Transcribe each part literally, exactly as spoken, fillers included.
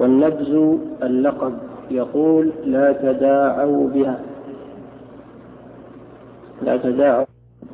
والنبز اللقب، يقول لا تداعوا بها، لا تداعوا.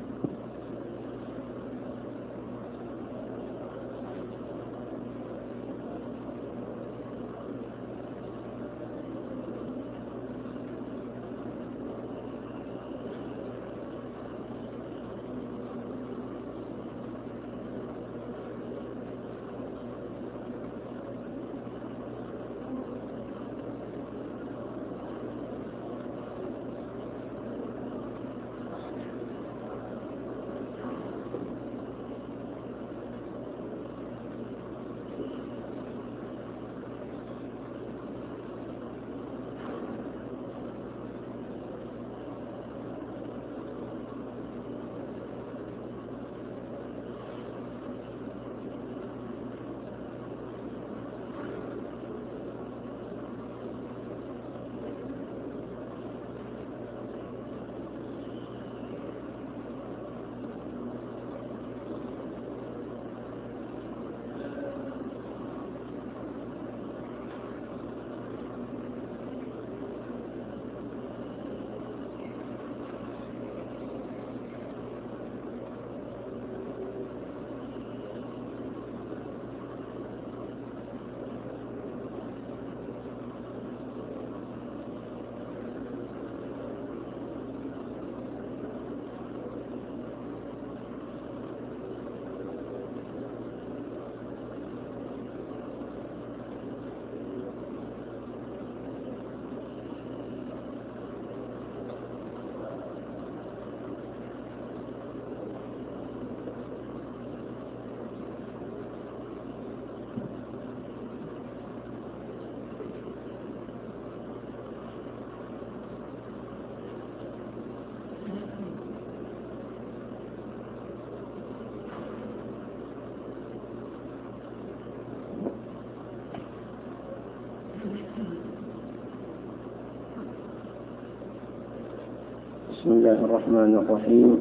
بسم الله الرحمن الرحيم.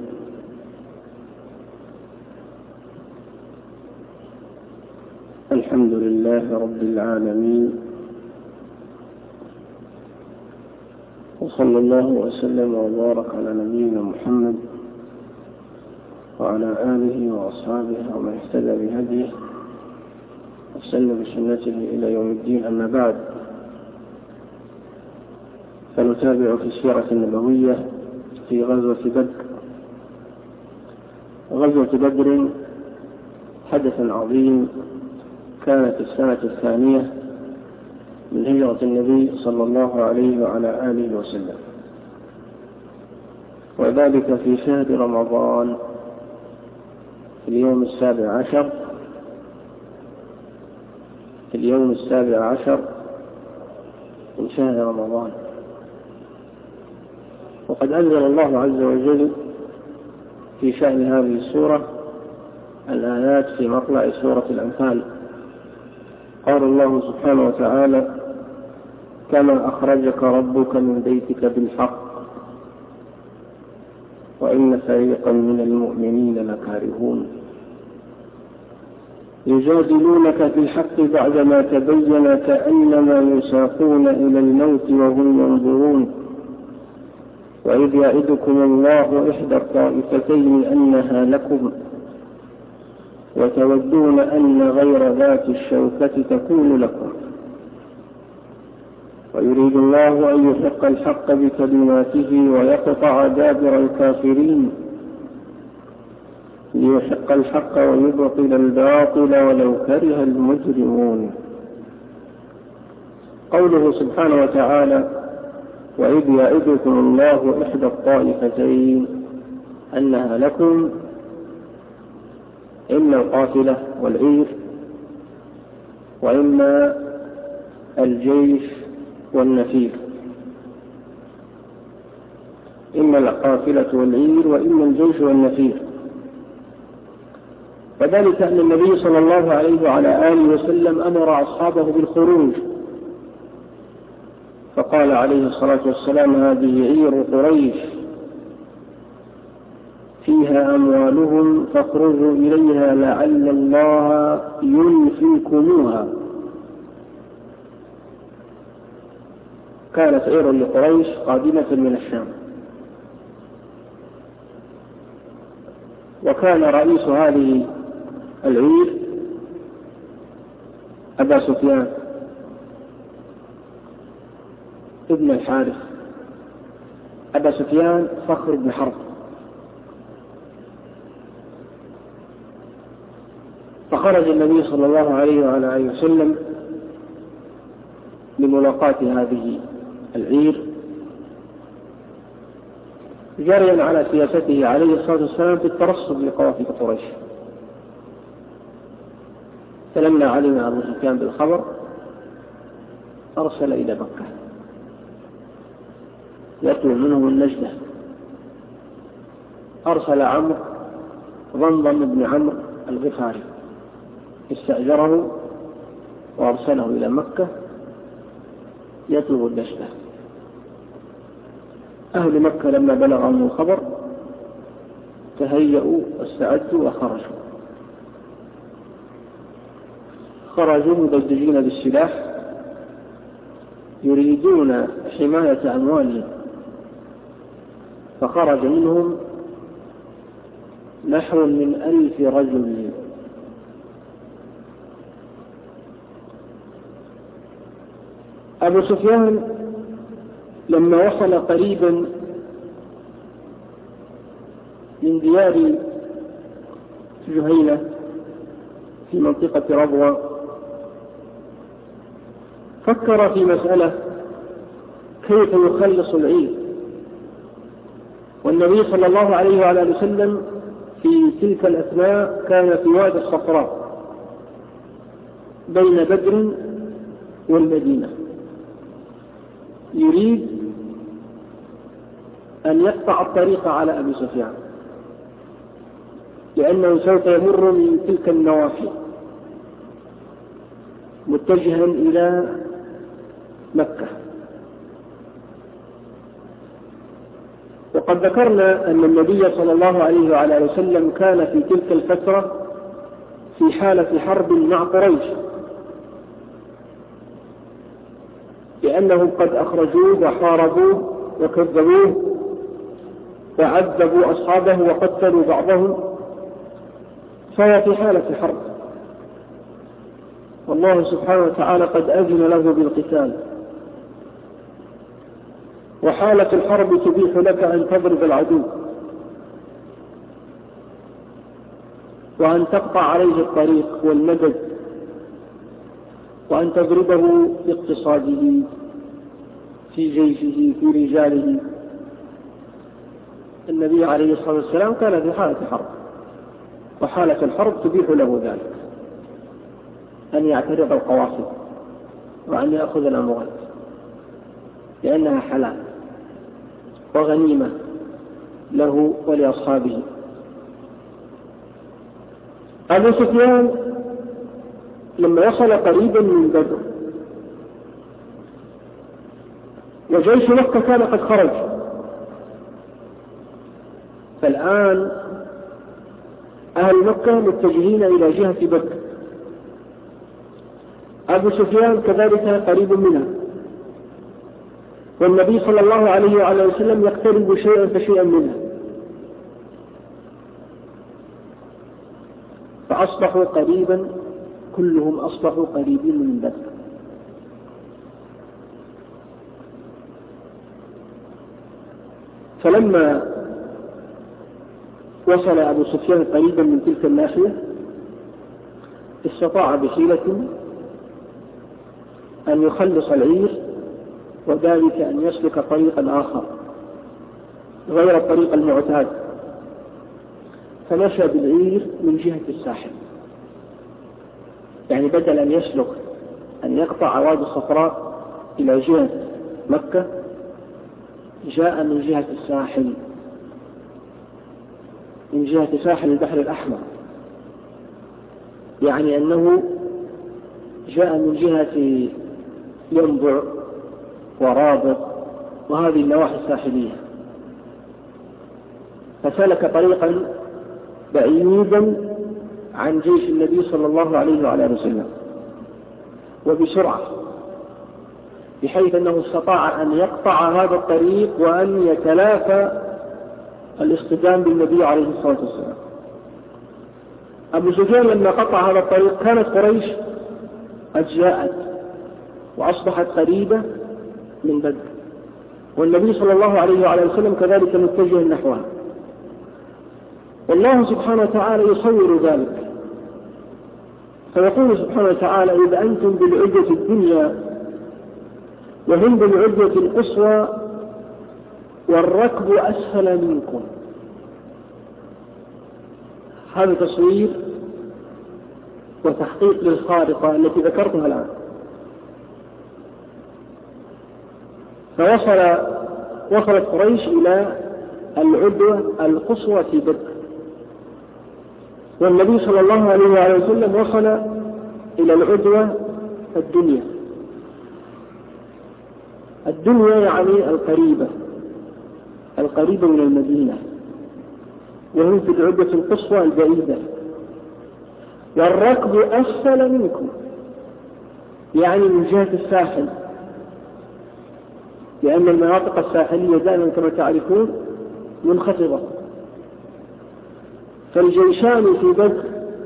الحمد لله رب العالمين، وصلى الله وسلم وبارك على نبينا محمد وعلى آله وأصحابه ومن اهتدى بهديه وسلم بسنته إلى يوم الدين. أما بعد، فنتابع في السيرة النبوية في غزوة بدر. غزوة بدر حدث عظيم، كانت السنة الثانية من هجرة النبي صلى الله عليه وعلى آله وسلم، وذلك في شهر رمضان في اليوم السابع عشر في اليوم السابع عشر من شهر رمضان. وقد أنزل الله عز وجل في شأن هذه السورة الآيات في مطلع سورة الأنفال. قال الله سبحانه وتعالى: كما أخرجك ربك من بيتك بالحق وإن فريقا من المؤمنين لكارهون يجادلونك في الحق بعدما تبين كأنما يساقون إلى الموت وهم ينظرون وإذ يعدكم الله إحدى الطائفتين أنها لكم وتودون أن غير ذات الشوكة تكون لكم ويريد الله أن يحق الحق بكلماته ويقطع دابر الكافرين ليحق الحق ويبطل الباطل ولو كره المجرمون. قوله سبحانه وتعالى: وإذ يعدكم الله إحدى الطائفتين أنها لكم، إما القافلة والعير وإما الجيش والنفير، إما القافلة والعير وإما الجيش والنفير. وذلك أن النبي صلى الله عليه وعلى آله وسلم أمر أصحابه بالخروج، فقال عليه الصلاة والسلام: هذه عير قريش فيها أموالهم فاخرجوا إليها لعل الله ينفيكموها. كانت عير لقريش قادمة من الشام، وكان رئيس هذه العير أبا سفيان ابن الحارث، أبا سفيان صخر بن حرب. فخرج النبي صلى الله عليه وعلى آله وسلم لملاقاة هذه العير جريا على سياسته عليه الصلاة والسلام في الترصد لقوافل قريش. فلما علم أبو سفيان بالخبر أرسل إلى مكة يطلب منهم النجدة. أرسل عمرو ضمضم بن عمرو الغفاري استأجره وأرسله إلى مكة يطلب النجدة. أهل مكة لما بلغهم الخبر تهيأوا واستعدوا وخرجوا خرجوا مدججين بالسلاح يريدون حماية أموالهم، فخرج منهم نحو من ألف رجل. أبو سفيان لما وصل قريبا من ديار جهينة في منطقة ربوة فكر في مسألة كيف يخلص العير، والنبي صلى الله عليه وعلى آله وسلم في تلك الأثناء كان في وادي الصفراء بين بدر والمدينة، يريد أن يقطع الطريق على أبي سفيان لأنه سوف يمر من تلك النواحي متجها إلى مكة. وقد ذكرنا أن النبي صلى الله عليه وعلى آله وسلم كان في تلك الفترة في حالة حرب مع قريش، لأنهم قد أخرجوه وحاربوه وكذبوه وعذبوا أصحابه وقتلوا بعضهم، فهو في حالة حرب، والله سبحانه وتعالى قد أذن له بالقتال. وحالة الحرب تبيح لك أن تضرب العدو وأن تقطع عليه الطريق والمدد وأن تضربه في اقتصاده في جيشه في رجاله. النبي عليه الصلاة والسلام كان في حالة حرب، وحالة الحرب تبيح له ذلك، أن يعترض القواصد وأن يأخذ الأموال لأنها حلال وغنيمة له ولأصحابه. أبو سفيان لما وصل قريبا من بدر وجيش مكة كان قد خرج، فالآن أهل مكة متجهين إلى جهة بدر، أبو سفيان كذلك قريب منها، والنبي صلى الله عليه وعلى وسلم يقترب شيئا فشيئا منها، فأصبحوا قريبا كلهم أصبحوا قريبين من بدر. فلما وصل أبو سفيان قريبا من تلك الناحية استطاع بحيلة أن يخلص العير، وذلك أن يسلك طريقا آخر غير الطريق المعتاد، فمشى بالعير من جهة الساحل، يعني بدل أن يسلك أن يقطع وادي الصفراء إلى جهة مكة جاء من جهة الساحل، من جهة ساحل البحر الأحمر، يعني أنه جاء من جهة ينبع ورابط وهذه النواحي الساحلية، فسلك طريقا بعيدا عن جيش النبي صلى الله عليه وعلى وسلم وبسرعة، بحيث أنه استطاع أن يقطع هذا الطريق وأن يتلافى الاصطدام بالنبي عليه الصلاة والسلام. أبو سفيان لما قطع هذا الطريق كانت قريش قد جاءت وأصبحت قريبة من بدر، والنبي صلى الله عليه وعلى وسلم كذلك متجه نحوها. والله سبحانه وتعالى يصور ذلك، فيقول سبحانه وتعالى: إذا أنتم بالعدة الدنيا وهم بالعدة القصوى والركب أسفل منكم. هذا تصوير وتحقيق للخارطة التي ذكرتها الآن. فوصل وصلت قريش إلى العدوة القصوى في بدر، والنبي صلى الله عليه وسلم وصل إلى العدوة الدنيا. الدنيا يعني القريبة القريبة من المدينة، وهم في العدة القصوى البعيدة. والركب أسفل منكم يعني من جهة الساحل، لأن المناطق الساحلية دائما كما تعرفون منخفضة، فالجيشان في بدر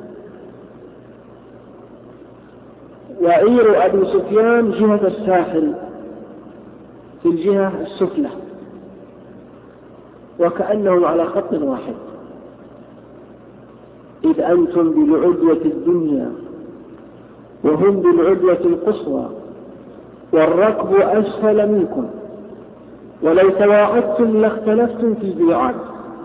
وعير أبي سفيان جهة الساحل في الجهة السفلى، وكأنهم على خط واحد. إذ أنتم بالعدوة الدنيا وهم بالعدوة القصوى والركب أسفل منكم ولو تواعدتم لاختلفتم في الميعاد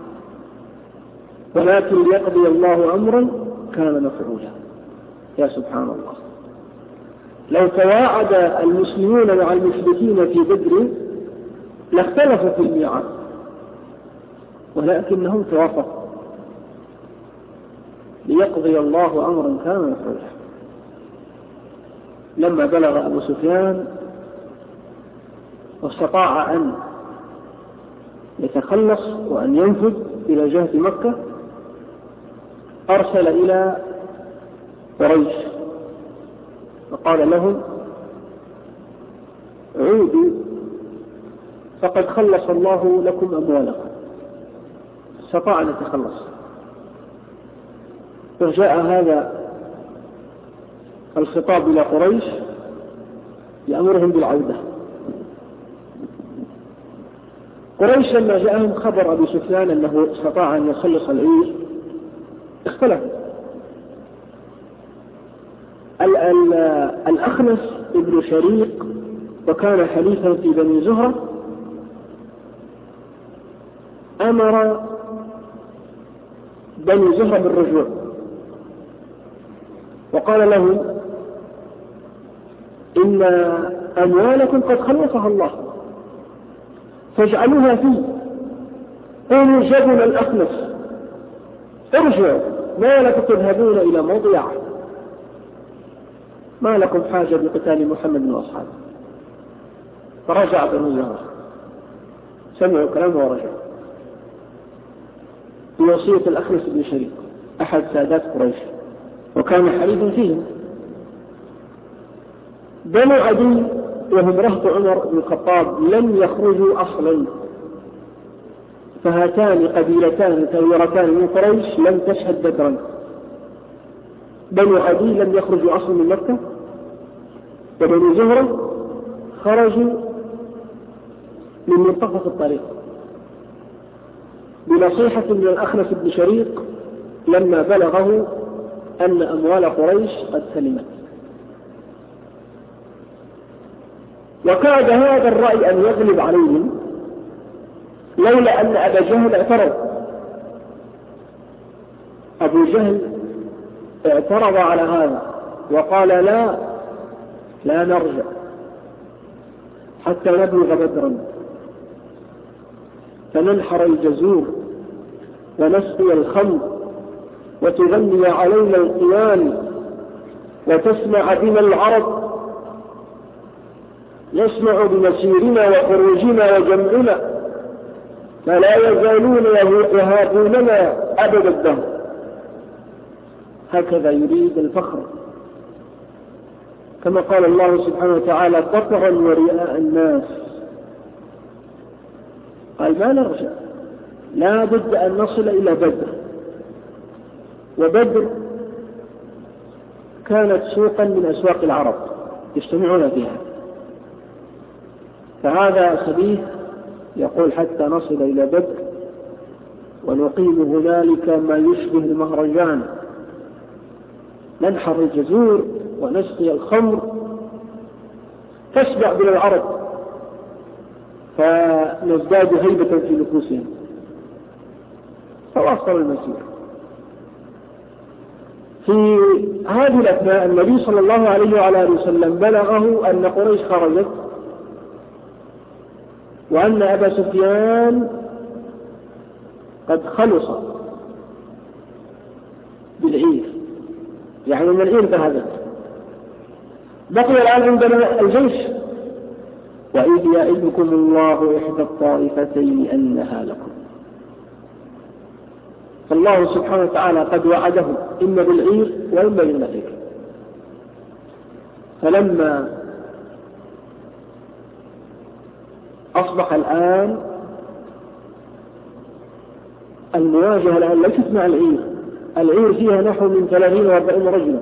ولكن ليقضي الله أمرا كان مفعولا. يا سبحان الله، لو تواعد المسلمون مع المشركين في بدر لاختلفوا في الميعاد، ولكنهم توافقوا ليقضي الله أمرا كان مفعولا. لما بلغ أبو سفيان واستطاع أن يتخلص وأن ينفذ إلى جهة مكة، أرسل إلى قريش فقال لهم: عودوا فقد خلص الله لكم أموالكم. استطاع أن يتخلص، فجاء هذا الخطاب إلى قريش يأمرهم بالعودة. قريش لما جاءهم خبر أبي سفيان أنه استطاع أن يخلص العير اختلفوا. الأخنس ابن شريق وكان حليفا في بني زهرة أمر بني زهرة بالرجوع، وقال لهم: إن أموالكم قد خلصها الله فاجعلوها فيه. قولوا جبل الأخنس ارجعوا، ما لكم تذهبون إلى موضع، ما لكم حاجة بقتال محمد وأصحابه. فرجع بنو زهرة، سمعوا كلامه ورجعوا بوصية الأخنس بن شريق أحد سادات قريش وكان حليفا فيهم. بنو عدي وهم رهط عمر بن الخطاب لم يخرجوا أصلا، فهاتان قبيلتان كبيرتان من قريش لم تشهد بدرا. بنو عدي لم يخرجوا أصلا من مكة، وبنو زهرة خرجوا من منتصف الطريق بنصيحة من الأخنس بن شريق لما بلغه أن أموال قريش قد سلمت. وكاد هذا الرأي أن يغلب عليهم لولا أن أبا جهل اعترض. أبو جهل اعترض على هذا وقال: لا لا نرجع حتى نبلغ بدرا فننحر الجزور ونسقي الخمر وتغني علينا القيان وتسمع بنا العرب، يسمع بمسيرنا وخروجنا وجمعنا، فلا يزالون يهابوننا أبد الدهر. هكذا يريد الفخر كما قال الله سبحانه وتعالى طبعا ورئاء الناس، قال ما نرجع، لا بد أن نصل إلى بدر. وبدر كانت سوقا من أسواق العرب يجتمعون فيها، فهذا سبيل يقول حتى نصل إلى بدر ونقيم هنالك ما يشبه المهرجان، ننحر الجزور ونسقي الخمر، تشبع بين العرب فنزداد هيبة في نفوسهم. فواصل المسير. في هذه الأثناء النبي صلى الله عليه وعلى آله وسلم بلغه أن قريش خرجت، وأن أبا سفيان قد خلص بالعير، يعني من العير ذهبت. بقي الآن عندنا الجيش، وإذ يعدكم الله إحدى الطائفتين أنها لكم. فالله سبحانه وتعالى قد وعده إما بالعير وإما بالنفير. فلما أصبح الآن المواجهة الآن ليست مع العير، العير فيها نحو من ثلاثين وأربعين رجلا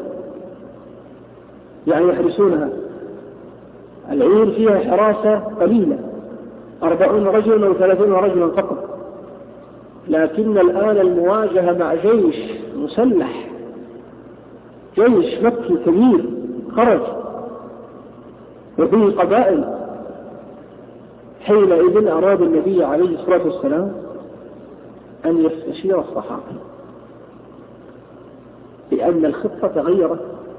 يعني يحرسونها، العير فيها حراسة قليلة أربعون رجلا أو ثلاثين رجلا فقط. لكن الآن المواجهة مع جيش مسلح، جيش مكي كبير خرج وفيه قبائل. حينئذ أراد النبي عليه الصلاة والسلام أن يستشير الصحابة، لأن الخطة تغيرت.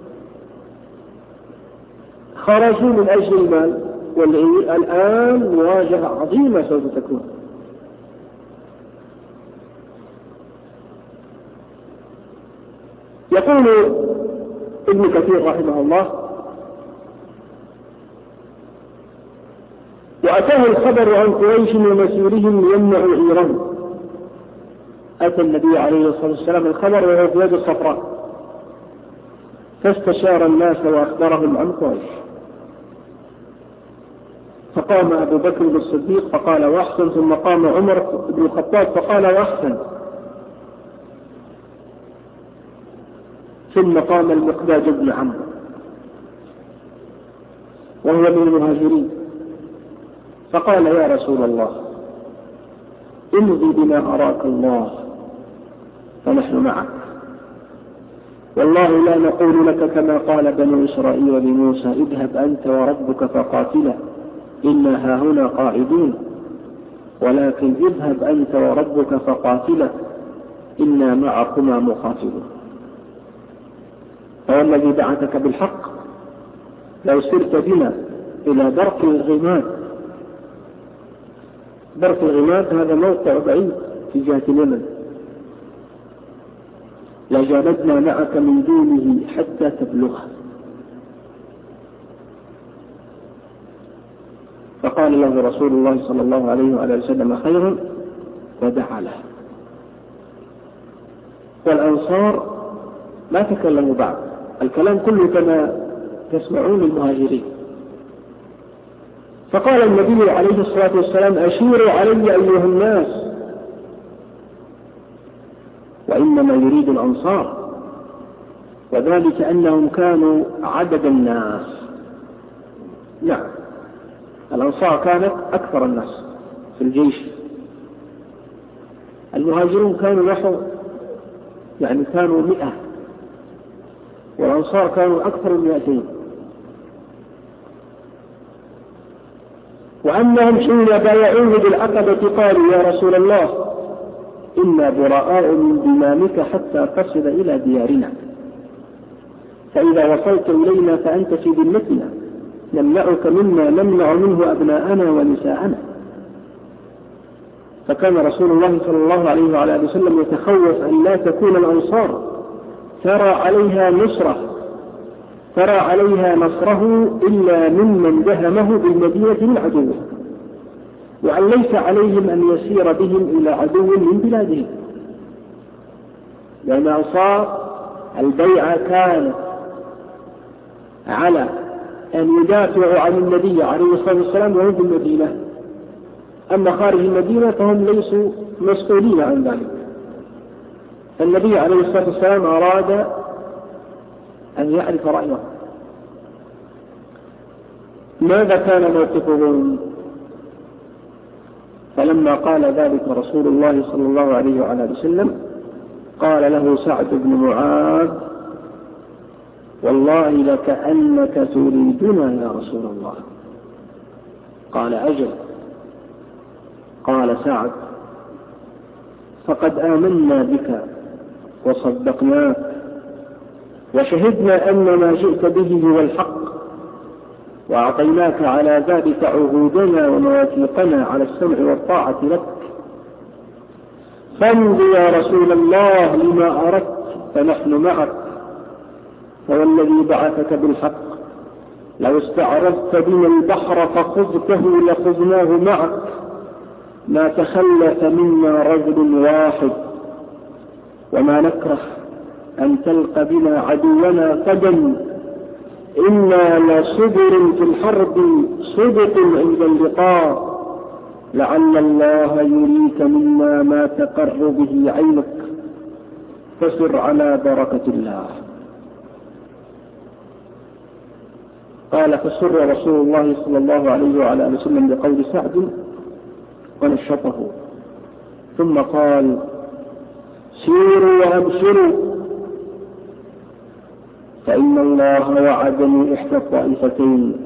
خرجوا من أجل المال والعير، الآن مواجهة عظيمة سوف تكون. يقول ابن كثير رحمه الله: وأتاه الخبر عن قريش ومسيرهم ليمنعوا عيرهم. أتى النبي عليه الصلاة والسلام الخبر وهو في يد الصفراء، فاستشار الناس وأخبرهم عن قريش. فقام أبو بكر الصديق فقال وأحسن، ثم قام عمر بن الخطاب فقال وأحسن، ثم قام المقداد بن عمرو وهو من المهاجرين فقال يا رسول الله امضي بما أراك الله فنحن معك، والله لا نقول لك كما قال بنو إسرائيل لموسى اذهب أنت وربك فقاتلا إنا هاهنا قاعدون، ولكن اذهب أنت وربك فقاتلا إنا معكما مقاتلون. والذي بعثك بالحق لو سرت بنا إلى برق الغماد، برق الغماد هذا موقع بعيد في جهة اليمن، لجالدنا معك من دونه حتى تبلغه. فقال له رسول الله صلى الله عليه وآله وسلم خيرا ودعا له. والأنصار ما تكلموا بعد، الكلام كله كما تسمعون المهاجرين. فقال النبي عليه الصلاة والسلام أشيروا علي أيها الناس، وإنما يريد الأنصار، وذلك أنهم كانوا عدد الناس. نعم الأنصار كانت أكثر الناس في الجيش، المهاجرون كانوا نحو يعني كانوا مئة، والأنصار كانوا أكثر من مئتين. وأنهم حين بايعوه بالعقبة قالوا يا رسول الله إنا براء من دمامك حتى تصل إلى ديارنا، فإذا وصلت إلينا فأنت في ذمتنا نمنعك مما نمنع منه أبناءنا ونساءنا. فكان رسول الله صلى الله عليه وعلى آله وسلم يتخوف أن لا تكون الأنصار ترى عليها نصرة ترى عليها نصره إلا ممن دهمه بالمدينة من عدوه، وأن ليس عليهم أن يسير بهم إلى عدو من بلادهم، لأن أنصار البيعة كانت على أن يدافعوا عن النبي عليه الصلاة والسلام وهم في المدينة، أما خارج المدينة فهم ليسوا مسؤولين عن ذلك. النبي عليه الصلاة والسلام أراد أن يعرف رأيه. ماذا كان موقفهم؟ فلما قال ذلك رسول الله صلى الله عليه وعلى وسلم قال له سعد بن معاذ: والله لكأنك تريدنا يا رسول الله. قال: أجل. قال سعد: فقد آمنا بك وصدقناك وشهدنا أن ما جئت به هو الحق، وأعطيناك على ذلك عهودنا ومواثيقنا على السمع والطاعة لك، فامض يا رسول الله لما أردت فنحن معك، فوالذي بعثك بالحق لو استعرضت بنا البحر فخذته لخذناه معك، ما تخلف منا رجل واحد، وما نكره أن تلقى بنا عدونا غدا، إنا لصبر في الحرب صدق عند اللقاء، لعل الله يريك منا ما تقر به عينك، فسر على بركة الله. قال: فسر رسول الله صلى الله عليه وعلى آله وسلم بقول سعد ونشطه، ثم قال: سيروا وأبشروا، فإن الله وعدني إحدى الطائفتين،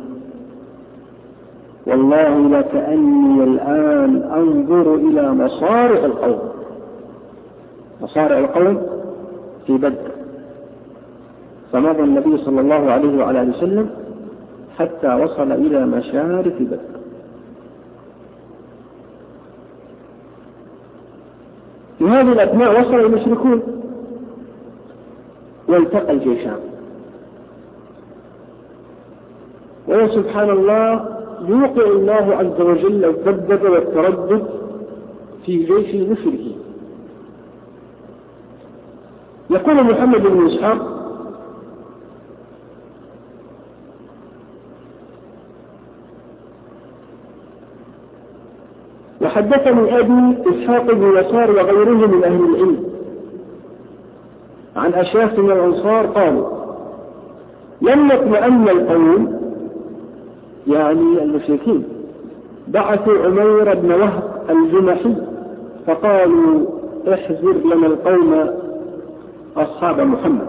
والله لكأني الآن أنظر إلى مصارع القوم. مصارع القوم في بدر. فمضى النبي صلى الله عليه وعلى آله وسلم حتى وصل إلى مشارف بدر. في هذه الأثناء وصل المشركون والتقى الجيشان، وسبحان الله يوقع الله عز وجل الذبذب والتردد في جيش المشركين. يقول محمد بن إسحاق: وحدثني أبي إسحاق بن يسار وغيره من أهل العلم عن أشياخ من الأنصار قالوا: لما اطمأن القوم، يعني المشركين، بعثوا عمير بن وهب الجمحي فقالوا: احذر لنا القوم أصحاب محمد.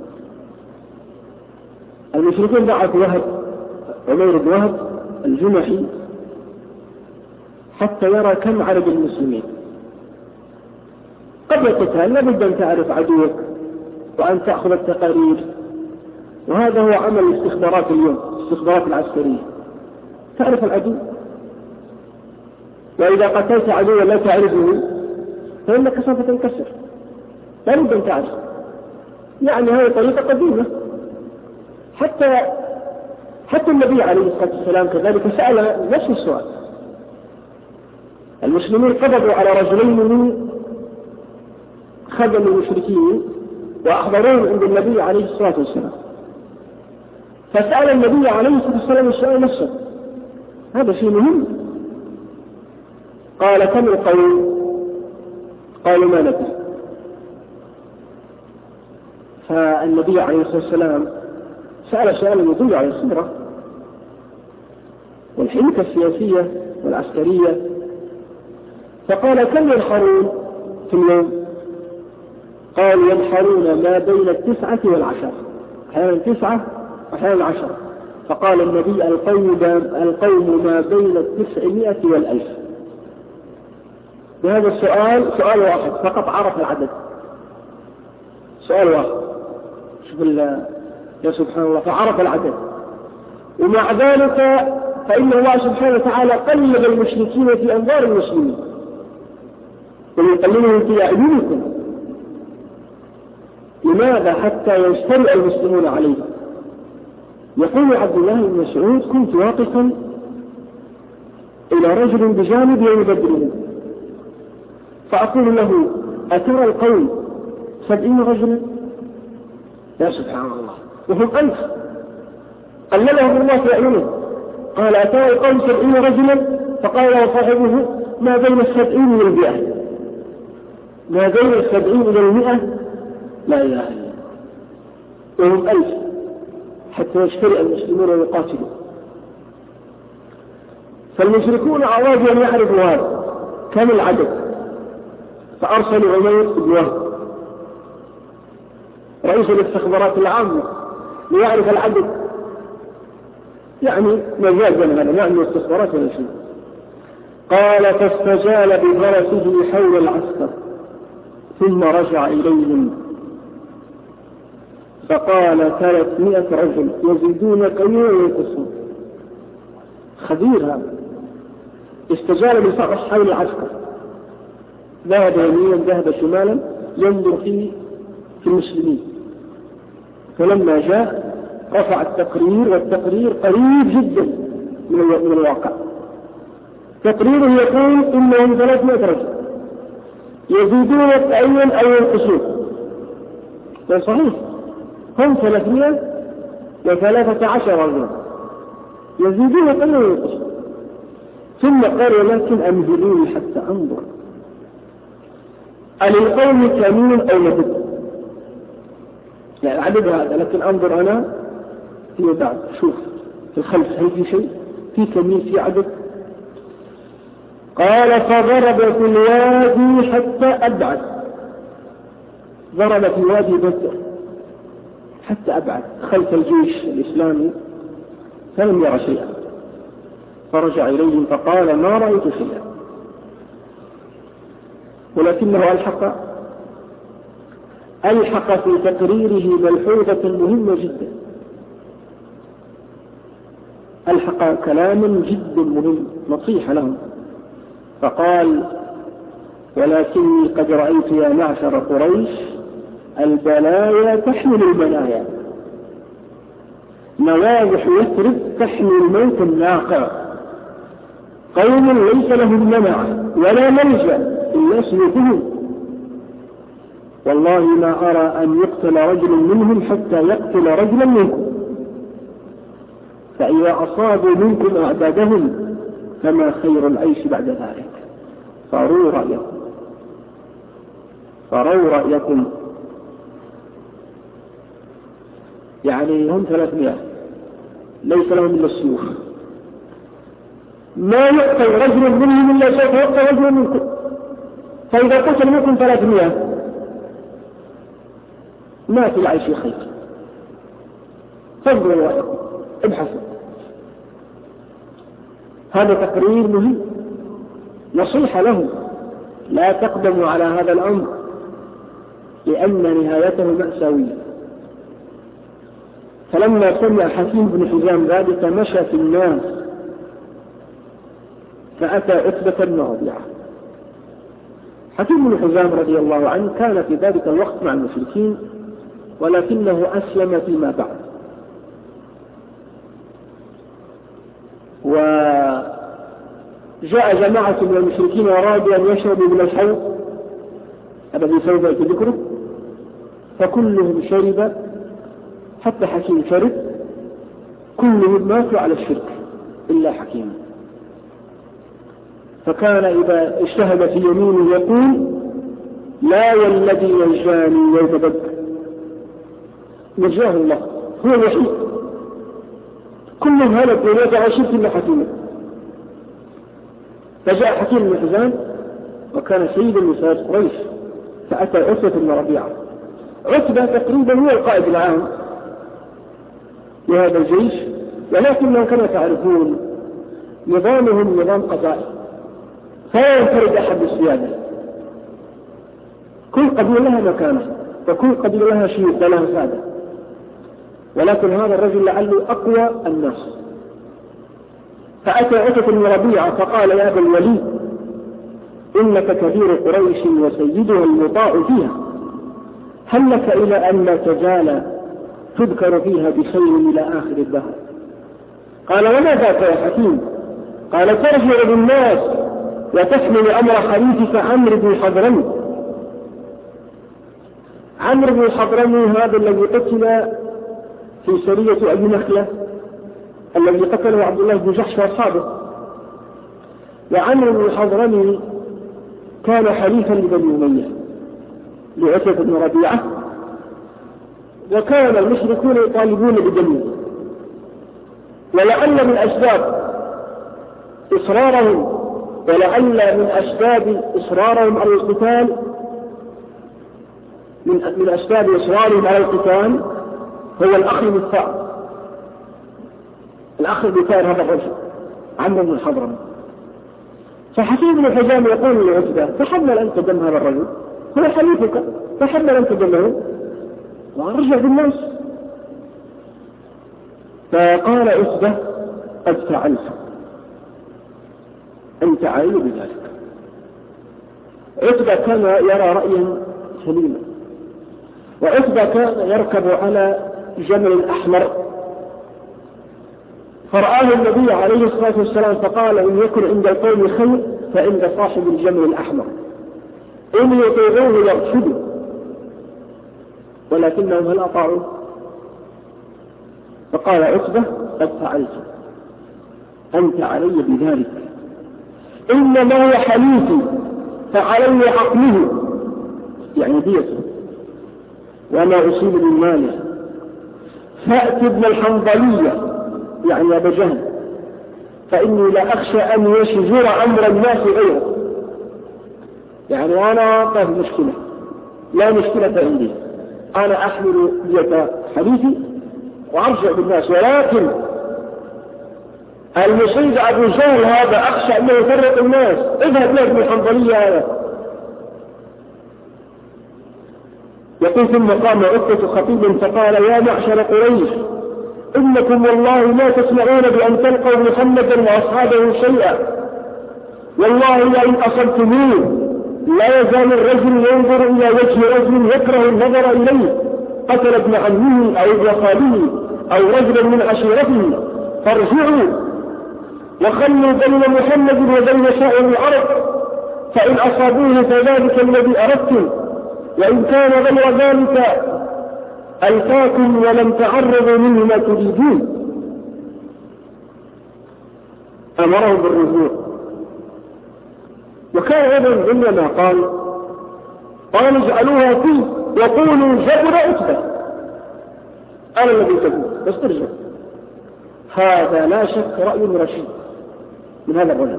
المشركين بعثوا وهب عمير بن وهب الجمحي حتى يرى كم عدد المسلمين. قبل القتال لابد أن تعرف عدوك وأن تأخذ التقارير، وهذا هو عمل الاستخبارات اليوم، الاستخبارات العسكرية، تعرف العدو، وإذا قتلت عدوا لا تعرفه فإنك سوف تنكسر، لابد أن تعرف. يعني هذه طريقة قديمة، حتى حتى النبي عليه الصلاة والسلام كذلك سأل نفس السؤال. المسلمين قبضوا على رجلين من خدم المشركين وأحضروهم عند النبي عليه الصلاة والسلام، فسأل النبي عليه الصلاة والسلام السؤال نفسه، هذا شيء مهم. قال: كم القوم؟ قالوا: ما ندري. فالنبي عليه الصلاة والسلام سأل سؤالا يدل على الصبرة والحنكة السياسية والعسكرية، فقال: كم ينحرون في اليوم؟ قالوا: ينحرون ما بين التسعة والعشرة، أحيانا تسعة أحيانا عشرة. فقال النبي: القوم القوم ما بين التسعمائة والألف. بهذا السؤال سؤال واحد فقط عرف العدد، سؤال واحد، شوف يا سبحان الله، فعرف العدد. ومع ذلك فإن الله سبحانه وتعالى قلب المشركين في أنظار المسلمين ويقلبهم في أعينكم. لماذا؟ حتى يجترئ المسلمون عليه. يقول عبد الله بن مسعود: كنت واقفا إلى رجل بجانب يوم بدر، فأقول له: أترى القوم سبعين رجلا؟ يا سبحان الله، وهم ألف قللهم الله في أعينه. قال أتاه القوم سبعين رجلا فقال له صاحبه ما بين السبعين والمئة، ما بين السبعين إلى المئة لا إله إلا الله، وهم ألف حتى يشترئ المسلمون ويقاتلوا. فالمشركون أرادوا أن يعرفوا هذا كم العدد، فأرسلوا عمير بن وهب رئيس الاستخبارات العامة ليعرف العدد، يعني مجازا هذا يعني الاستخبارات ولا شيء. قال فاستجال بفرسه حول العسكر ثم رجع إليهم فقال ثلاثمائة رجل يزيدون قليلا وينقصون. خبير هذا، استجال بفرس حول العسكر، ذهب يمينا ذهب شمالا ينظر في في المسلمين. فلما جاء رفع التقرير، والتقرير قريب جدا من الواقع. تقرير يقول إنهم ثلاثمائة رجل يزيدون قليلا أو ينقصون. صحيح، هم ثلاثمائة وثلاثة عشر رجلا يزيدون قليلا وينقصون. ثم قال ولكن أمهلوني حتى أنظر أللقوم كمين أو لبد، يعني عدد هذا، لكن أنظر أنا فيما بعد شوف في الخلف هل في شيء، في كمين، في عدد. قال فضرب في الوادي حتى أبعد، ضرب في وادي بدر حتى أبعد خلف الجيش الإسلامي فلم يرى شيئا. فرجع إليهم فقال ما رأيت شيئا، ولكنه ألحق ألحق في تقريره ملحوظة مهمة جدا، ألحق كلاما جدا مهم نصيحة لهم. فقال ولكني قد رأيت يا معشر قريش البلايا تحمل المنايا، نواضح يثرب تحمل الموت الناقع، قوم ليس لهم منع ولا ملجأ إلا سيوفهم، والله ما أرى أن يقتل رجل منهم حتى يقتل رجلا منكم، فإذا أصابوا منكم أعدادهم فما خير العيش بعد ذلك، فاروا رأيكم فاروا رأيكم. يعني هم ثلاثمائة ليس لهم إلا السيوف، ما يقتل رجل منهم إلا سوف يقتل رجل منكم، فإذا قتل منكم ثلاثمائة ما في العيش خير، فانظروا رأيكم ابحثوا. هذا تقرير مهم، نصيحة لهم لا تقدموا على هذا الأمر لأن نهايته مأساوية. فلما سمع حكيم بن حزام ذلك مشى في الناس فأتى عتبة بن ربيعة. حكيم بن حزام رضي الله عنه كان في ذلك الوقت مع المشركين ولكنه أسلم فيما بعد، وجاء جماعة من المشركين وأرادوا أن يشربوا من الحوض الذي سوف يأتي ذكره، فكلهم شرب حتى حكيم شرب، كلهم ماتوا على الشرك إلا حكيم. فكان إذا اجتهد في يمينه يقول لا والذي نجاني يوم بدر، نجاه الله هو الوحيد، كلهم هلكوا وماتوا على الشرك إلا حكيم. فجاء حكيم بن حزام وكان سيدا من سيد قريش، فأتى عتبة بن ربيعة. عتبة تقريبا هو القائد العام لهذا الجيش، ولكنهم كانوا تعرفون نظامهم نظام قضائي، فلا ينفرد أحد بالسيادة، كل قبيلة لها مكانة وكل قبيلة لها شيوخ ولها سادة، ولكن هذا الرجل لعله أقوى الناس. فأتى عتبة بن ربيعة فقال يا أبا الوليد إنك كبير قريش وسيدها المطاع فيها، هل لك إلى أن لا تزال تذكر فيها بخير إلى آخر الدهر؟ قال وما ذاك يا حكيم؟ قال ترجع بالناس وتحمل أمر خليفك عمرو بن الحضرمي. عمرو بن الحضرمي هذا الذي قتل في سرية أبي نخلة الذي قتله عبد الله بن جحش وأصحابه. وعمرو بن الحضرمي كان حليفا لبني أمية لعتبة بن ربيعة، وكان المشركون يطالبون بدمه. ولعل من أسباب إصرارهم ولعل من أسباب إصرارهم على القتال من من أسباب إصرارهم على القتال هو الأخ المثار، الأخ المثار هذا الرجل عمرو بن الحضرمي. فحكيم بن حزام يقول لعتبة: تحمل أنت دم هذا الرجل، هو حليفك، تحمل أنت دمه وأرجع بالناس. فقال عتبة: قد فعلت، أنت علي بذلك. عتبة كان يرى رأيا سليما، وعتبة كان يركب على جمل أحمر، فرآه النبي عليه الصلاة والسلام فقال: إن يكن عند القوم خير فعند صاحب الجمل الأحمر، إن يطيعوه يرشدوا، ولكنهم هل أطاعوا؟ فقال عتبة: قد فعلت، أنت علي بذلك، إنما هو حليفي فعلي عقله، يعني ديته، وما أصيب من ماله، فأت ابن الحنظلية يعني أبا جهل، فإني لا أخشى أن يشجر أمر الناس غيره. يعني أنا ما في مشكلة، لا مشكلة عندي، أنا أحمل دية حديثي وأرجع بالناس، ولكن المصيب أبو جهل هذا أخشى أنه يفرق الناس. اذهب له ابن الحنظلية هذا. يقول: ثم قام عتبة خطيب فقال: يا معشر قريش، إنكم والله لا تسمعون بأن تلقوا محمدا وأصحابه شيئا، والله لئن أصبتموه لا يزال الرجل ينظر إلى وجه رجل يكره النظر إليه، قتل ابن عمه أو ابن خاله أو رجلا من عشيرته، فارجعوا وخلوا بين محمد وبين سائر العرب، فإن أصابوه فذلك الذي أردتم، وإن كان غير ذلك ألقاكم ولم تعرضوا منه ما تريدون. أمرهم بالرجوع. وكان أيضا عندما قال قال اجعلوها فيه وقولوا جبر عتبة، أنا الذي تقول بس ترجع. هذا لا شك رأي رشيد من هذا الرجل.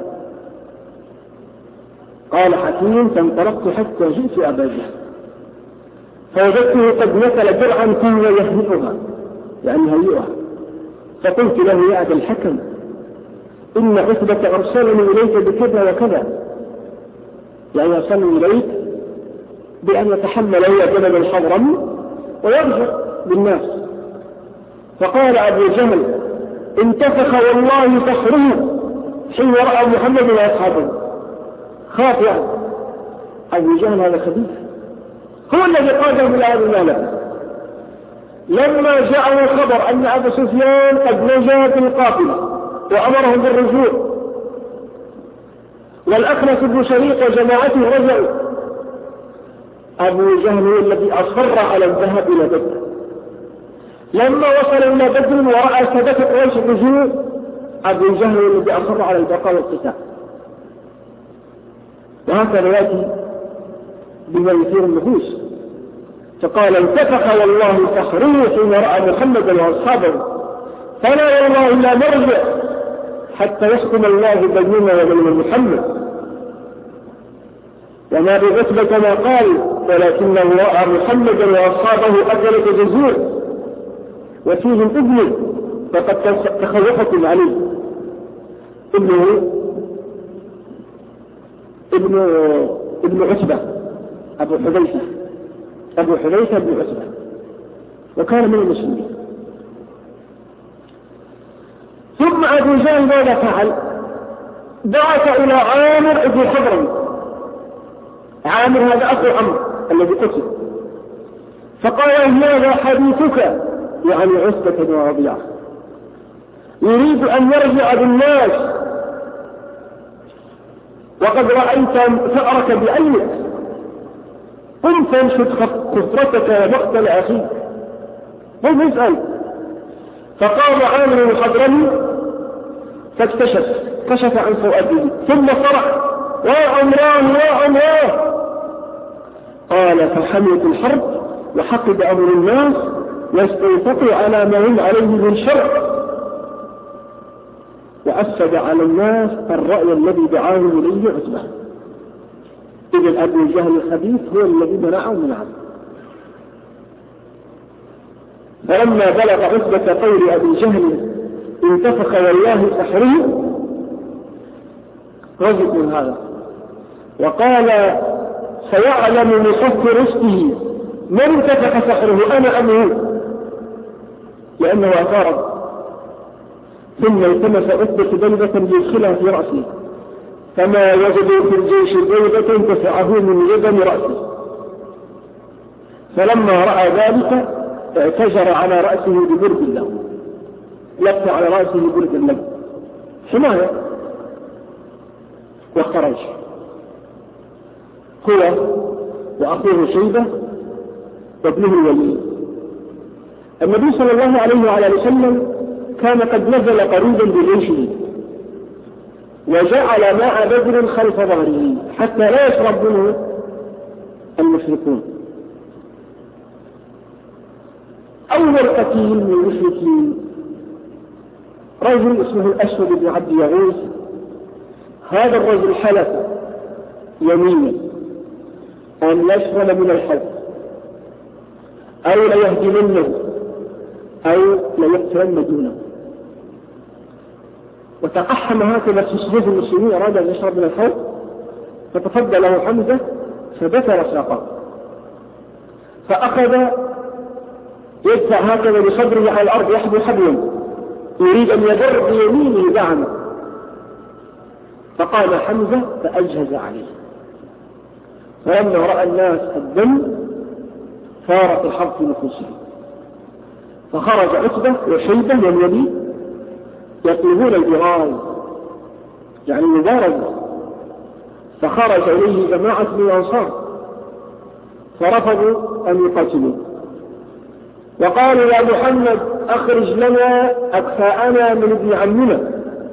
قال حكيم: فانطلقت حتى جئت أبا جهل فوجدته قد مثل درعا فهو يهيئها، يعني هيئها، فقلت له: يا أبا الحكم، إن عتبة أرسلني إليك بكذا وكذا، يعني أرسلني إليك بأن يتحمل هو جبل الحضرمي ويرجع بالناس. فقال أبو جهل: انتفخ والله فخره حين رأى محمد وأصحابه. خاف يعني أبو جهل هذا خبيث، هو الذي قادم إلى هذا المهلك. لما جاءه الخبر أن أبا سفيان قد نجا بالقافلة وأمرهم بالرجوع، والأخنس بن شريق وجماعته رجعوا، أبو جهل هو الذي أصر على الذهاب إلى بدر. لما وصل إلى بدر ورأى سادة قريش الرجوع، أبو جهل هو الذي أصر على البقاء والقتال. وهكذا يأتي بما يثير النفوس. فقال: انتفخ والله فخره حين رأى محمدا وأصحابه، فلا والله لا نرجع حتى يحكم الله بيننا وبين محمد. وما بعتبة ما قال، ولكنه رأى محمدا وأصحابه أكلة جزور وفيهم ابنه، فقد تخوفتم عليه. ابنه ابن ابن عتبة أبو حذيفة أبو حذيفة بن عتبة، وكان من المسلمين. ثم أبو جهل ماذا فعل؟ بعث إلى عامر بن الحضرمي. عامر هذا أخو عمرو الذي قتل، فقال: ماذا حديثك؟ يعني عتبة بن ربيعة يريد أن يرجع بالناس، وقد رأيت ثأرك بعينك، قم فانشد كفرتك ومقتل أخيك. هم يسأل: فقام عامر الحضرمي فاكتشف كشف عن سوءته ثم صرخ يا عمران يا عمران. قال فحميت الحرب وحقد أمر الناس واستيقظوا على ما هم عليه من شر وأفسد على الناس الرأي الذي دعاهم إليه عتبة. إذن أبو جهل الخبيث هو الذي منعه من عبد. فلما بلغ عتبة قول أبي جهل انتفخ والله سحره رزق من هذا وقال سيعلم مصف رزقه من انتفخ سحره أنا أم هو، لأنه اعترض. ثم التمس عتبة بلدة ليدخلها في رأسه فما وجدوا في الجيش بلدة تسعه من يدم رأسه. فلما رأى ذلك اعتجر على رأسه ببرد له، لف على رأسه ببرد له حماية وخرج هو وأخوه شيبة وابنه الوليد. النبي صلى الله عليه وعلى وسلم كان قد نزل قريبا بجيشه وجعل ماء بدر خلف ظهره حتى لا يشرب منه المشركون. أول قتيل من المشركين رجل اسمه الأسود بن عبد يغوث. هذا الرجل حلف يمينا أن يشرب من الحوض أو ليهدمنه أو ليقتلن دونه، وتقحم هكذا في صفوف المسلمين أراد أن يشرب من الحوض فتفضل له حمزة فبتر ساقه فأخذ يدفع هكذا بصدره على الأرض يحبو حبلا يريد أن يضر بيمينه دعمه، فقام حمزة فأجهز عليه. فلما رأى الناس الدم فارق الحرب في نفوسهم فخرج عتبة وشيبة والوليد يطلبون الجراي يعني المبارزة، فخرج إليه جماعة من الأنصار فرفضوا أن يقاتلوا وقالوا يا محمد أخرج لنا أكفاءنا من ابن عمنا.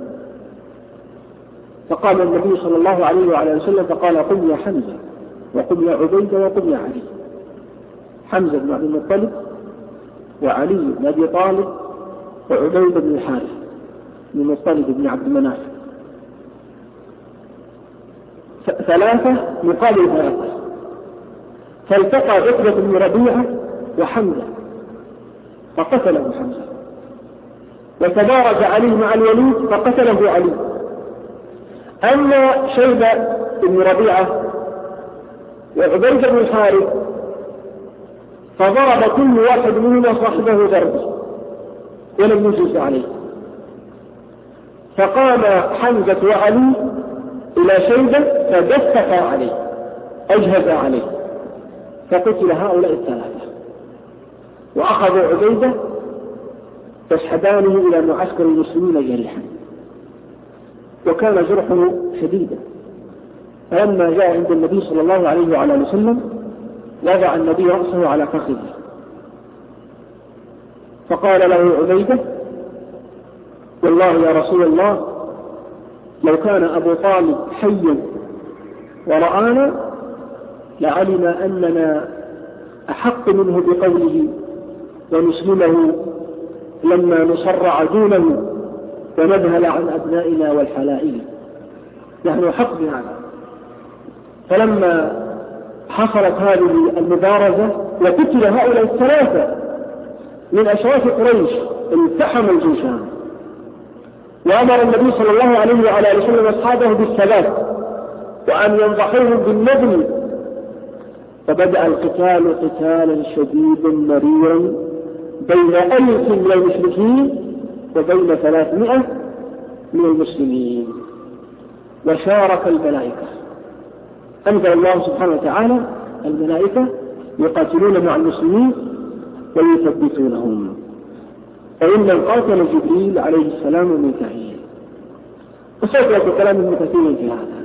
فقال النبي صلى الله عليه وعلى وسلم فقال قم يا حمزة وقم يا عبيدة وقم يا علي. حمزة بن عبد المطلب وعلي بن أبي طالب وعبيدة بن الحارث بن المطلب بن عبد مناف، ثلاثة مقابل ثلاثة. فالتقى عتبة بن ربيعة وحمزة فقتله حمزة، وتبارز علي مع الوليد فقتله علي. أما شيبة بن ربيعة وعبيدة بن الحارث فضرب كل واحد منهما صاحبه ضربه ولم يجوز عليه، فقام حمزة وعلي إلى شيبة فدفق عليه أجهز عليه فقتل هؤلاء الثلاثة. وأخذوا عبيدة يسحبانه إلى معسكر المسلمين جريحا وكان جرحه شديدا. فلما جاء عند النبي صلى الله عليه وعلى وسلم وضع النبي رأسه على فخذه فقال له عبيدة والله يا رسول الله لو كان أبو طالب حيا ورآنا لعلم أننا أحق منه بقوله ونسلمه لما نصرع دونه ونذهل عن أبنائنا والحلائل، نحن أحق بهذا. فلما حصلت هذه المبارزة وقتل هؤلاء الثلاثة من أشراف قريش التحم الجيشان، وأمر النبي صلى الله عليه وعلى وسلم أصحابه بالثبات وأن ينضحوهم بالنبل، فبدأ القتال قتالا شديدا مريرا بين ألف من المشركين وبين ثلاثمائة من المسلمين، وشارك الملائكة. أنزل الله سبحانه وتعالى الملائكة يقاتلون مع المسلمين ويثبتونهم، فإن القاتل جبريل عليه السلام وميكائيل. وسوف يأتي كلام ابن كثير في هذا.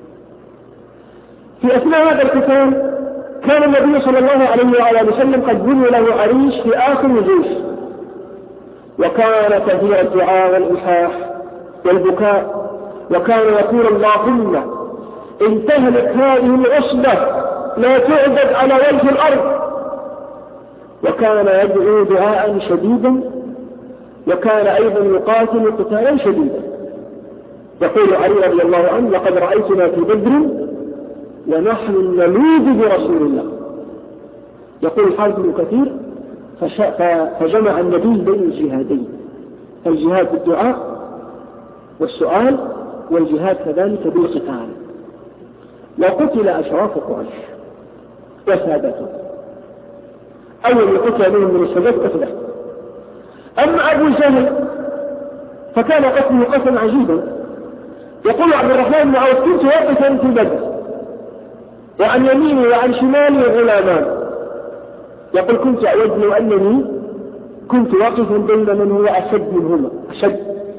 في أثناء هذا القتال كان النبي صلى الله عليه وعلى وسلم قد بني له عريش في آخر الجيش، وكان كثير الدعاء والإلحاح والبكاء، وكان يقول اللهم إن تهلك هذه العصبة لا تعبد على وجه الأرض. وكان يدعو دعاء شديدا، وكان أيضا يقاتل قتالا شديدا. يقول علي رضي الله عنه لقد رأيتنا في بدر ونحن نلوذ برسول الله. يقول الحارث بن كثير فجمع النبي بين الجهادين، الجهاد بالدعاء والسؤال، والجهاد كذلك بالقتال. وقتل أشراف قريش وسادته، أول قتل منهم من السادات قتله. أما أبو جهل فكان قتله قتلا عجيبا. يقول عبد الرحمن بن عوف كنت واقفا في بدر وعن يميني وعن شمالي غلامان. يقول كنت أود لو أنني كنت واقفا بين من هو أشد منهما أشد،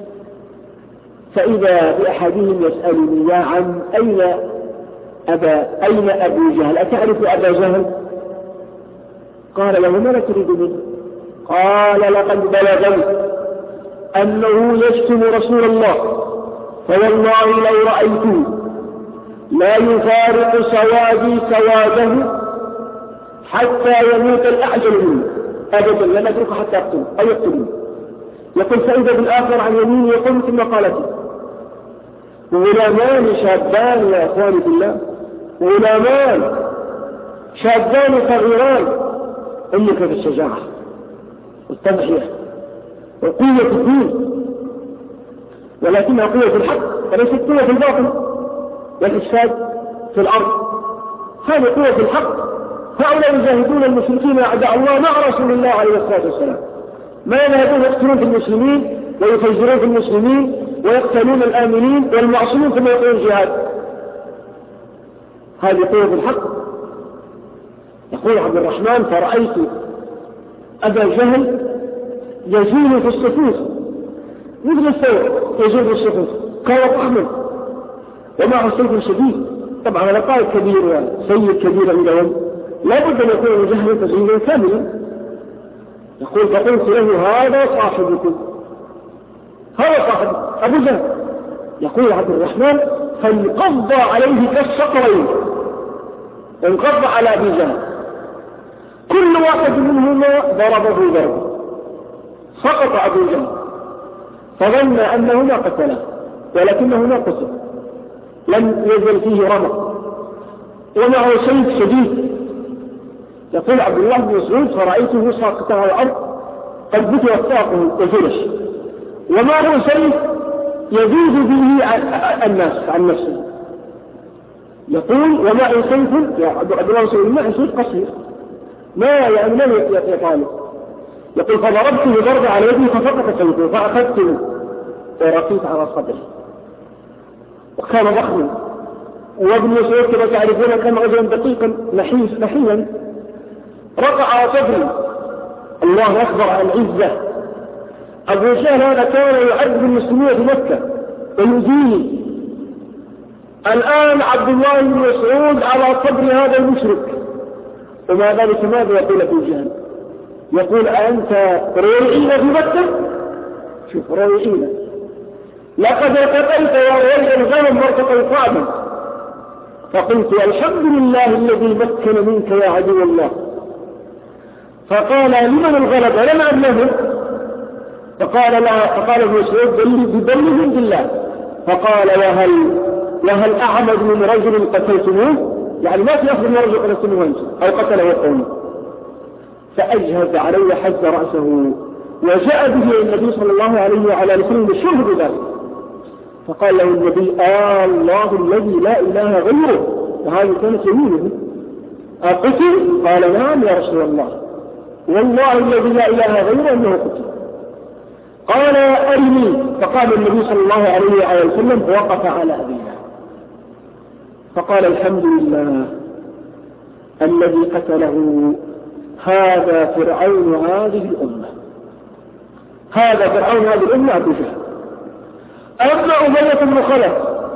فإذا بأحدهم يسألني يا عم أين أبا أين أبو جهل، أتعرف أبا جهل؟ قال له ماذا تريد منه؟ قال لقد بلغني أنه يشتم رسول الله، فوالله لو رأيته لا يفارق سوادي سواده حتى يموت الأعجل منه أبدا، لن أترك حتى يقتله أو يقتله. يقول فإذا بالآخر عن يمينه يقول ثم قالته غلامان شابان يا أخواني بالله، غلامان شابان صغيران، أمك في الشجاعة والتضحية وقوة الدين، ولكنها قوة في الحق وليست قوة في الباطل والإفساد في الأرض. هذه قوة في الحق. هؤلاء يجاهدون المشركين أعداء الله مع رسول الله عليه الصلاة والسلام، ما يذهبون يقتلون في المسلمين ويفجرون في المسلمين ويقتلون الآمنين والمعصومين ثم يقولون الجهاد. هذه قوة في الحق. يقول عبد الرحمن فرأيت أبا جهل يزول في الصفوف مثل الثور يزول في الصفوف، كان طعما ومعه سيف شديد. طبعا هذا قائد كبير وسيد كبير عندهم، لا بد أن يكون جهلا تزويدا كاملا. يقول فقلت له هذا صاحبكم، هذا صاحب أبو جهل. يقول عبد الرحمن فانقض عليه كالصقرين، انقض على أبي جهل، كل واحد منهما ضربه ضربه، سقط أبو جهل فظن أنهما قتله، ولكنهما قتل، لم يزل فيه رمق ومعه سيف شديد. يقول عبد الله بن مسعود فرأيته ساقطه على الأرض قد بتوت ساقه وفرش، ومعه سيف يزيد به الناس عن نفسه. يقول ومعه سيف يا عبد الله بن مسعود معه سيف قصير ما يعني لم يطالب. يقول فضربته ضربة على يدي فسقط سيفه فأخذته ورقيت على صدره، وكان ضخما. وابن مسعود كما تعرفون كان رجلا دقيقا نحيف نحيلا، رقع على صدره. الله أكبر عن عزة. أبو جهل هذا كان يعذب المسلمين في مكة ويؤذيه. الآن عبد الله بن مسعود على صدر هذا المشرك، وما ذلك ماذا يقول أبو جهل؟ يقول أنت رويعين في مكة؟ شوف رويعين، لقد ارتقيت يا رويع الغنم مرتقى صعبا. فقلت الحمد لله الذي مكن منك يا عدو الله. فقال لمن الغلبة؟ لنا أم له؟ فقال لا. فقال ابن مسعود ببلغ بالله. فقال وهل وهل أعمد من رجل قتلتموه؟ يعني ما في أفضل من رجل قتلتموه أنت أو قتله قومه. فأجهز علي حز رأسه وجاء به النبي صلى الله عليه وعلى وسلم الشهد ذلك. فقال له النبي آه الله الذي لا إله غيره، وهذه كانت يمينه، أقتل؟ قال نعم يا رسول الله، والله الذي لا إله غيره أنه قتل. قال أرني. فقال النبي صلى الله عليه وعلى وسلم وقف على أبيه فقال الحمد لله الذي قتله هذا فرعون هذه الأمة، هذا فرعون هذه الأمة أبو جهل. أما أمية بن خلف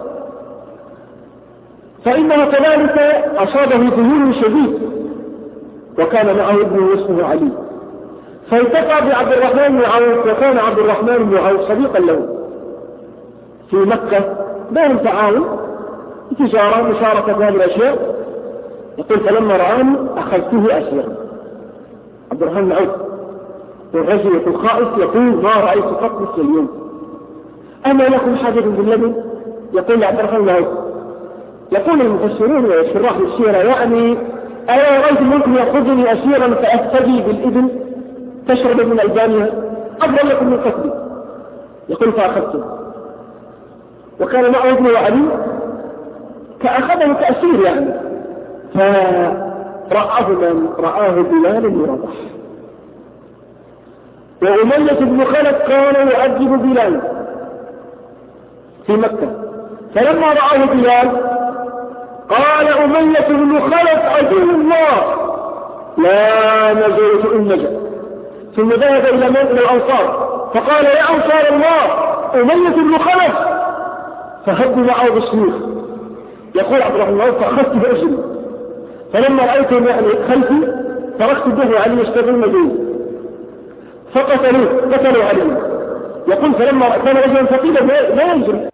فإنه كذلك أصابه ذهول شديد، وكان معه ابنه اسمه علي، فالتقى بعبد الرحمن بن عوف، وكان عبد الرحمن بن عوف صديقا له في مكة، بين تعاون تجارة مشاركة في هذه الأشياء. يقول فلما رآني أخذته أسيرا. عبد الرحمن بن عوف والرجل يقول خائف، يقول ما رأيت قط مثل اليوم، أما لكم حاجة باللبن؟ يقول عبد الرحمن بن عوف. يقول المفسرون والشراح السيرة يعني ألا رأيت ممكن يأخذني أسيرا فأفتدي بالإبل تشرب من ألبانها أفضل لكم من قتلي. يقول فأخذته، وكان معه ابن علي فأخذه كأسير يعني. فرآه من رآه بلال بن رباح، وأمية بن خلف كان يعذب بلال في مكة، فلما رآه بلال قال أمية بن خلف عدو الله لا نجوت إن نجا. ثم ذهب إلى من إلى الأنصار فقال يا أنصار الله أمية بن خلف، فهدوا معه بالسيوف. يقول عبد الرحمن فأخذت بأجري، فلما رأيتهم يعني خلفي تركت به علي يشتغل مدين فقتلوه، قتلوا علي. يقول فلما كان رجلا ثقيلا لا يجري،